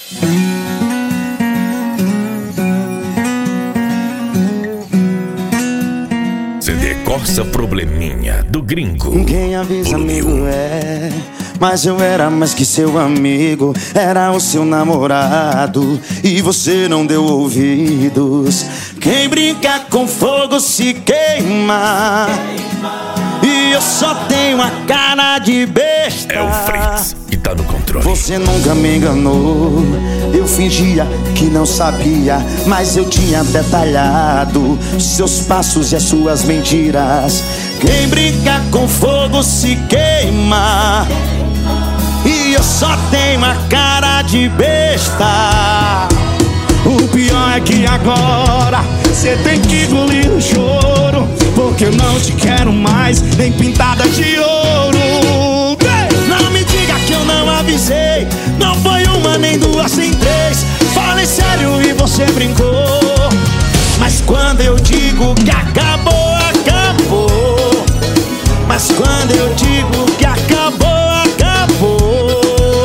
CD Corsa Probleminha do Gringo. Quem avisa amigo é, mas eu era mais que seu amigo. Era o seu namorado e você não deu ouvidos. Quem brinca com fogo se queima. E eu só tenho a cara de besta. É o Fritz que tá no controle. Você nunca me enganou. Eu fingia que não sabia, mas eu tinha detalhado seus passos e as suas mentiras. Quem brinca com fogo se queima. E eu só tenho a cara de besta. O pior é que agora cê tem que engolir o choro, porque eu não te quero mais, nem pintada de ouro. Não me diga que eu não avisei. Não foi uma, nem duas, nem três. Falei sério e você brincou. Mas quando eu digo que acabou, acabou. Mas quando eu digo que acabou, acabou.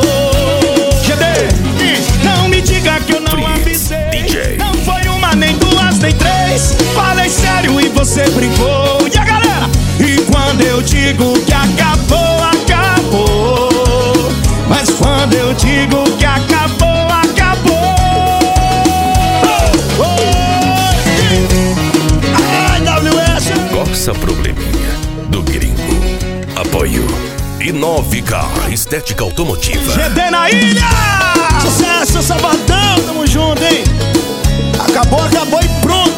Não me diga que eu não avisei. DJ. Não foi uma, nem duas, nem três. Falei sério e você brincou. E a galera? E quando eu digo que acabou, acabou. Mas quando eu digo que acabou, acabou. Ai, WS. Corsa Probleminha do Gringo. Apoio Inovicar, estética automotiva. GD na ilha! Sucesso, sabadão, tamo junto, hein? Acabou, acabou e pronto.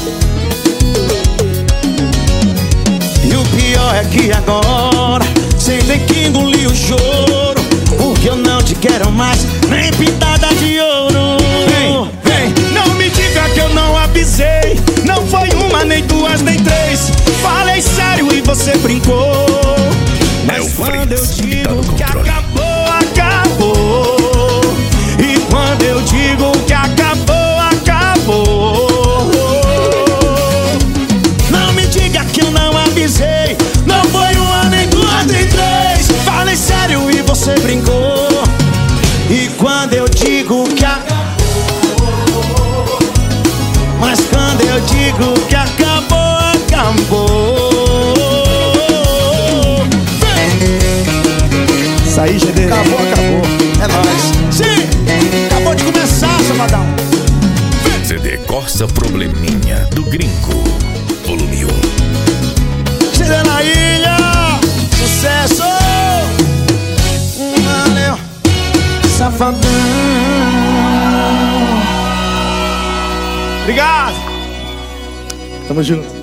E o pior é que agora cê tem que engolir o choro, porque eu não te quero mais, nem pintada de ouro. Vem, não me diga que eu não avisei. Não foi uma, nem duas, nem três. Falei sério e você brincou. Mas quando eu digo que acabou, acabou. E quando eu digo que acabou, acabou. Não me diga que eu não avisei. Não foi uma, nem duas, nem três. Falei sério e você brincou. E quando eu digo que acabou. Mas quando eu digo que acabou, acabou. Isso aí, GD. Acabou, acabou. É nóis. Sim, acabou de começar, sabadão. CD Corsa Probleminha do Gringo, volume 1. GD na ilha. Sucesso. Valeu. Safadão. Obrigado. Tamo junto.